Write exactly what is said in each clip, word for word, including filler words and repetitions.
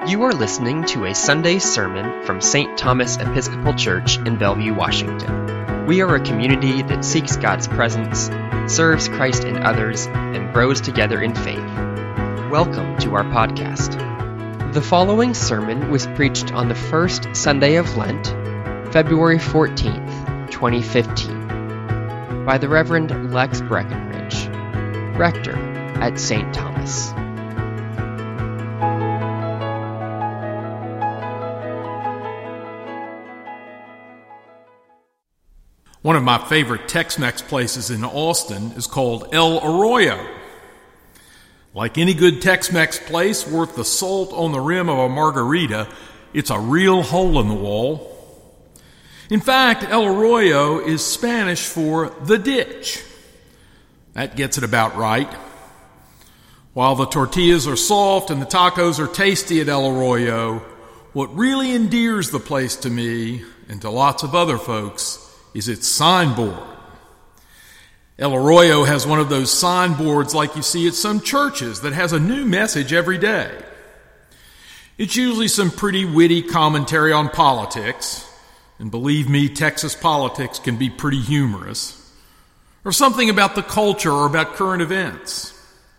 You are listening to a Sunday sermon from Saint Thomas Episcopal Church in Bellevue, Washington. We are a community that seeks God's presence, serves Christ in others, and grows together in faith. Welcome to our podcast. The following sermon was preached on the first Sunday of Lent, February fourteenth, twenty fifteen, by the Reverend Lex Breckenridge, Rector at Saint Thomas. One of my favorite Tex-Mex places in Austin is called El Arroyo. Like any good Tex-Mex place worth the salt on the rim of a margarita, it's a real hole in the wall. In fact, El Arroyo is Spanish for the ditch. That gets it about right. While the tortillas are soft and the tacos are tasty at El Arroyo, what really endears the place to me and to lots of other folks is its signboard. El Arroyo has one of those signboards like you see at some churches that has a new message every day. It's usually some pretty witty commentary on politics, and believe me, Texas politics can be pretty humorous, or something about the culture or about current events.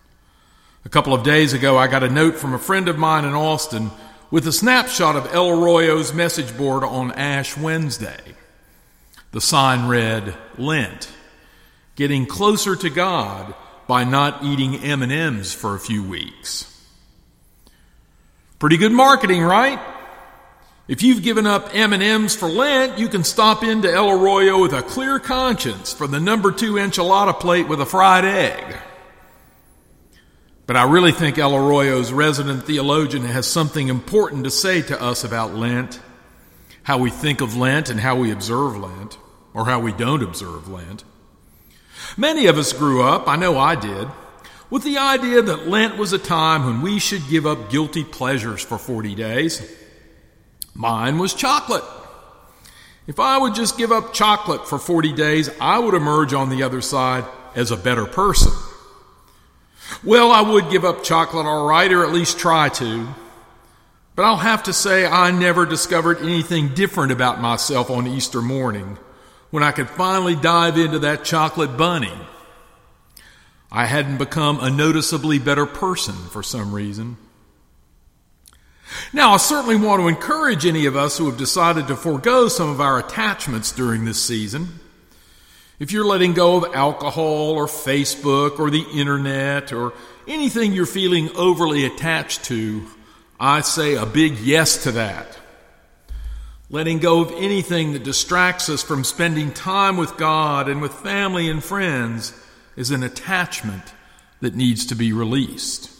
A couple of days ago, I got a note from a friend of mine in Austin with a snapshot of El Arroyo's message board on Ash Wednesday. The sign read, Lent, getting closer to God by not eating M and M's for a few weeks. Pretty good marketing, right? If you've given up M and M's for Lent, you can stop into El Arroyo with a clear conscience for the number two enchilada plate with a fried egg. But I really think El Arroyo's resident theologian has something important to say to us about Lent, how we think of Lent and how we observe Lent, or how we don't observe Lent. Many of us grew up, I know I did, with the idea that Lent was a time when we should give up guilty pleasures for forty days. Mine was chocolate. If I would just give up chocolate for forty days, I would emerge on the other side as a better person. Well, I would give up chocolate all right, or at least try to. But I'll have to say I never discovered anything different about myself on Easter morning when I could finally dive into that chocolate bunny. I hadn't become a noticeably better person for some reason. Now, I certainly want to encourage any of us who have decided to forego some of our attachments during this season. If you're letting go of alcohol or Facebook or the internet or anything you're feeling overly attached to, I say a big yes to that. Letting go of anything that distracts us from spending time with God and with family and friends is an attachment that needs to be released.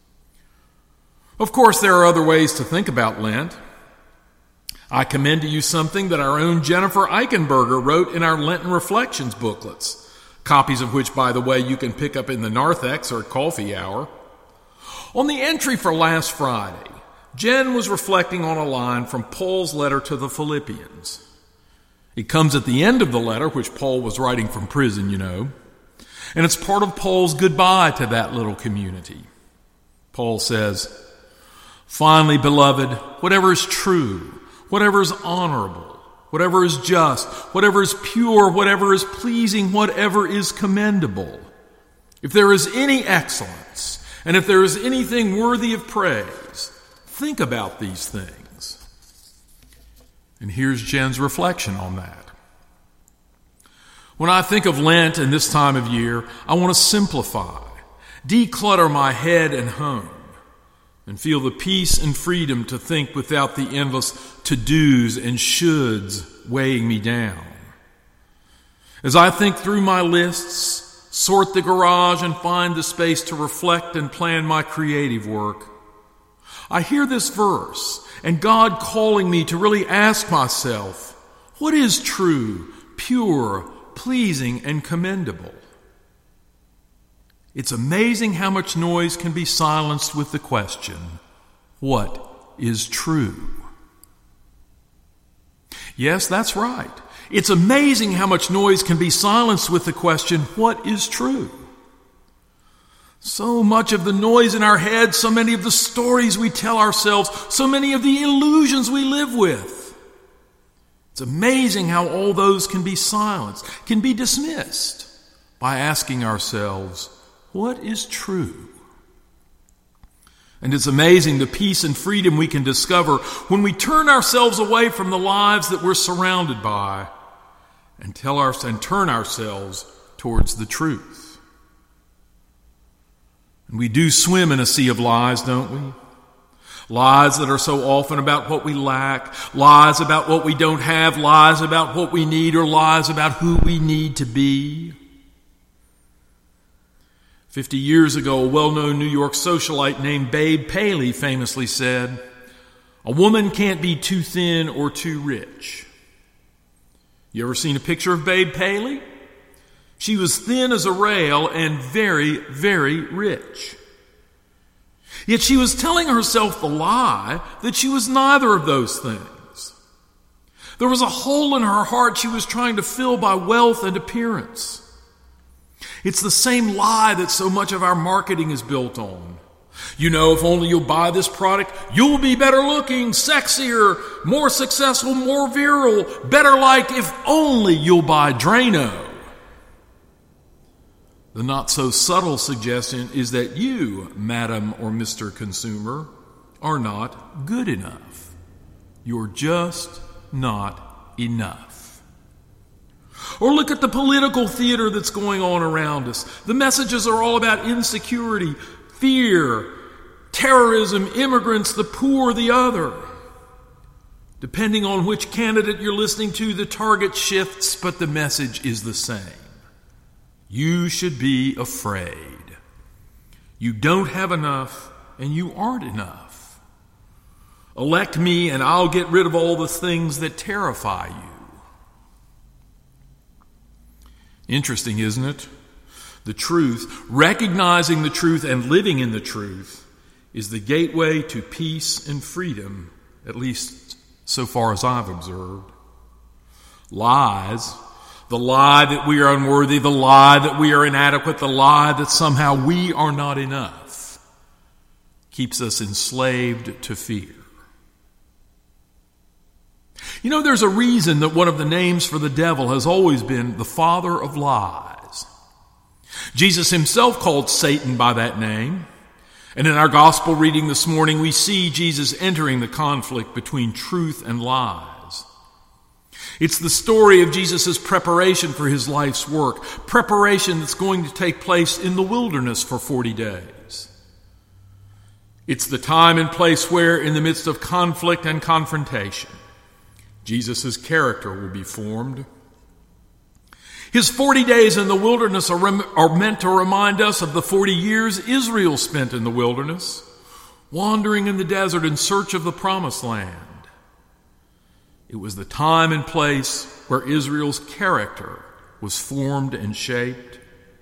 Of course, there are other ways to think about Lent. I commend to you something that our own Jennifer Eichenberger wrote in our Lenten Reflections booklets, copies of which, by the way, you can pick up in the narthex or at coffee hour. On the entry for last Friday, Jen was reflecting on a line from Paul's letter to the Philippians. It comes at the end of the letter, which Paul was writing from prison, you know, and it's part of Paul's goodbye to that little community. Paul says, "Finally, beloved, whatever is true, whatever is honorable, whatever is just, whatever is pure, whatever is pleasing, whatever is commendable, if there is any excellence, and if there is anything worthy of praise, think about these things." And here's Jen's reflection on that. When I think of Lent and this time of year, I want to simplify, declutter my head and home, and feel the peace and freedom to think without the endless to-dos and shoulds weighing me down. As I think through my lists, sort the garage, and find the space to reflect and plan my creative work, I hear this verse and God calling me to really ask myself, what is true, pure, pleasing, and commendable? It's amazing how much noise can be silenced with the question, what is true? Yes, that's right. It's amazing how much noise can be silenced with the question, what is true? So much of the noise in our heads, so many of the stories we tell ourselves, so many of the illusions we live with. It's amazing how all those can be silenced, can be dismissed by asking ourselves, what is true? And it's amazing the peace and freedom we can discover when we turn ourselves away from the lives that we're surrounded by and tell our, and turn ourselves towards the truth. And we do swim in a sea of lies, don't we? Lies that are so often about what we lack, lies about what we don't have, lies about what we need, or lies about who we need to be. Fifty years ago, a well-known New York socialite named Babe Paley famously said, "A woman can't be too thin or too rich." You ever seen a picture of Babe Paley? She was thin as a rail and very, very rich. Yet she was telling herself the lie that she was neither of those things. There was a hole in her heart she was trying to fill by wealth and appearance. It's the same lie that so much of our marketing is built on. You know, if only you'll buy this product, you'll be better looking, sexier, more successful, more virile, better like if only you'll buy Drano. The not-so-subtle suggestion is that you, Madam or Mister Consumer, are not good enough. You're just not enough. Or look at the political theater that's going on around us. The messages are all about insecurity, fear, terrorism, immigrants, the poor, the other. Depending on which candidate you're listening to, the target shifts, but the message is the same. You should be afraid. You don't have enough, and you aren't enough. Elect me, and I'll get rid of all the things that terrify you. Interesting, isn't it? The truth, recognizing the truth and living in the truth, is the gateway to peace and freedom, at least so far as I've observed. Lies, the lie that we are unworthy, the lie that we are inadequate, the lie that somehow we are not enough, keeps us enslaved to fear. You know, there's a reason that one of the names for the devil has always been the father of lies. Jesus himself called Satan by that name. And in our gospel reading this morning, we see Jesus entering the conflict between truth and lies. It's the story of Jesus' preparation for his life's work, preparation that's going to take place in the wilderness for forty days. It's the time and place where, in the midst of conflict and confrontation, Jesus' character will be formed. His forty days in the wilderness are, rem- are meant to remind us of the forty years Israel spent in the wilderness, wandering in the desert in search of the promised land. It was the time and place where Israel's character was formed and shaped.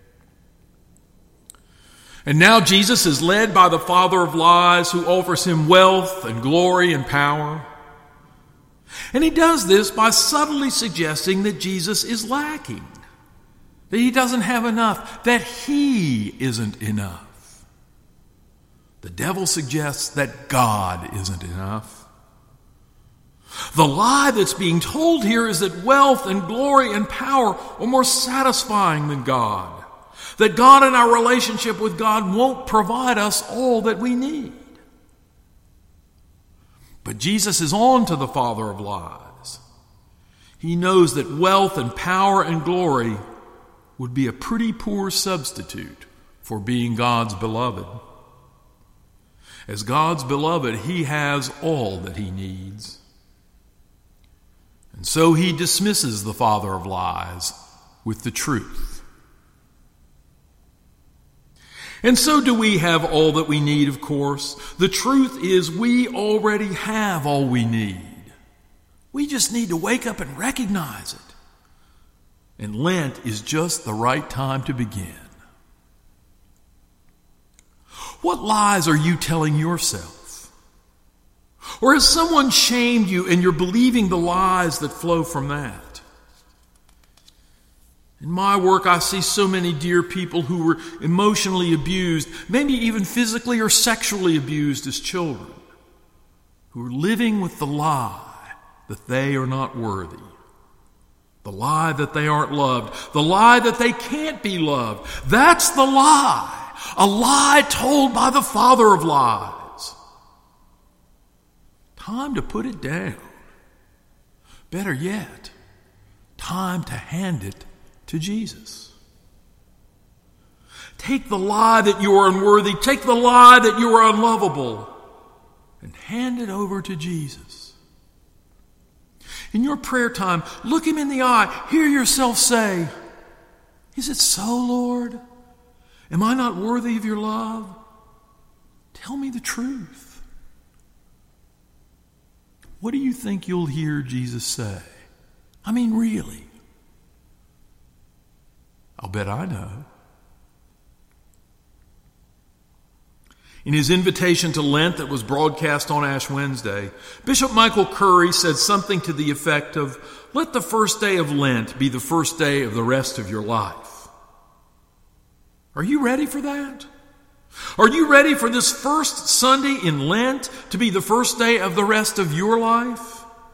And now Jesus is led by the father of lies who offers him wealth and glory and power. And he does this by subtly suggesting that Jesus is lacking, that he doesn't have enough, that he isn't enough. The devil suggests that God isn't enough. The lie that's being told here is that wealth and glory and power are more satisfying than God, that God and our relationship with God won't provide us all that we need. But Jesus is on to the father of lies. He knows that wealth and power and glory would be a pretty poor substitute for being God's beloved. As God's beloved, he has all that he needs. And so he dismisses the father of lies with the truth. And so do we have all that we need, of course. The truth is we already have all we need. We just need to wake up and recognize it. And Lent is just the right time to begin. What lies are you telling yourself? Or has someone shamed you and you're believing the lies that flow from that? In my work, I see so many dear people who were emotionally abused, maybe even physically or sexually abused as children, who are living with the lie that they are not worthy, the lie that they aren't loved, the lie that they can't be loved. That's the lie, a lie told by the father of lies. Time to put it down. Better yet, time to hand it to Jesus. Take the lie that you are unworthy, take the lie that you are unlovable, and hand it over to Jesus. In your prayer time, look him in the eye, hear yourself say, "Is it so, Lord? Am I not worthy of your love? Tell me the truth." What do you think you'll hear Jesus say? I mean, really. I'll bet I know. In his invitation to Lent that was broadcast on Ash Wednesday, Bishop Michael Curry said something to the effect of, "Let the first day of Lent be the first day of the rest of your life." Are you ready for that? Are you ready for this first Sunday in Lent to be the first day of the rest of your life?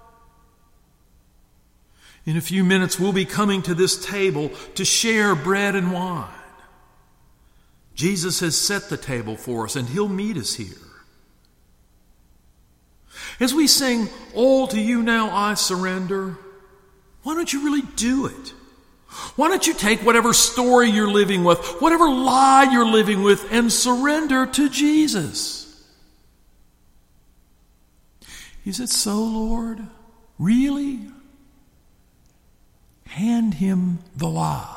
In a few minutes, we'll be coming to this table to share bread and wine. Jesus has set the table for us, and he'll meet us here. As we sing, "All to you now I surrender," why don't you really do it? Why don't you take whatever story you're living with, whatever lie you're living with, and surrender to Jesus? Is it so, Lord? Really? Hand him the lie.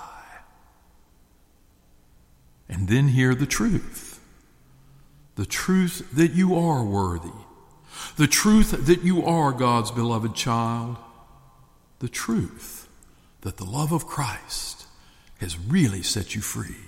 And then hear the truth. The truth that you are worthy. The truth that you are God's beloved child. The truth that the love of Christ has really set you free.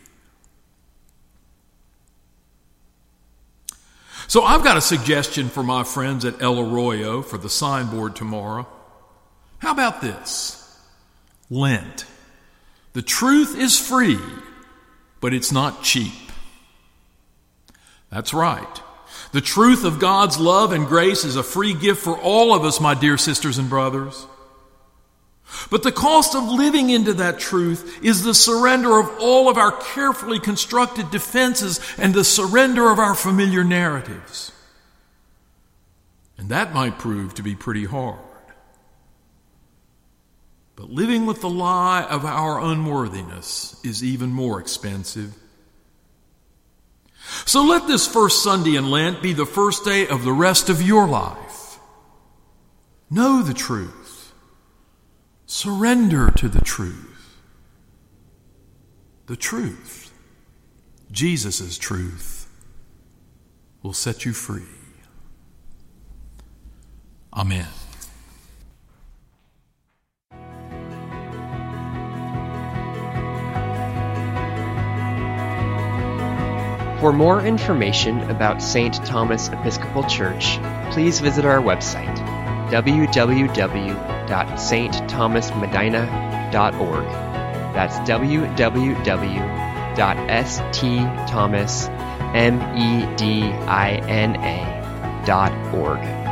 So I've got a suggestion for my friends at El Arroyo for the signboard tomorrow. How about this? Lent. The truth is free, but it's not cheap. That's right. The truth of God's love and grace is a free gift for all of us, my dear sisters and brothers. But the cost of living into that truth is the surrender of all of our carefully constructed defenses and the surrender of our familiar narratives. And that might prove to be pretty hard. But living with the lie of our unworthiness is even more expensive. So let this first Sunday in Lent be the first day of the rest of your life. Know the truth. Surrender to the truth. The truth, Jesus' truth, will set you free. Amen. For more information about Saint Thomas Episcopal Church, please visit our website, w w w dot s t thomas medina dot org. That's w w w dot s t thomas medina dot org.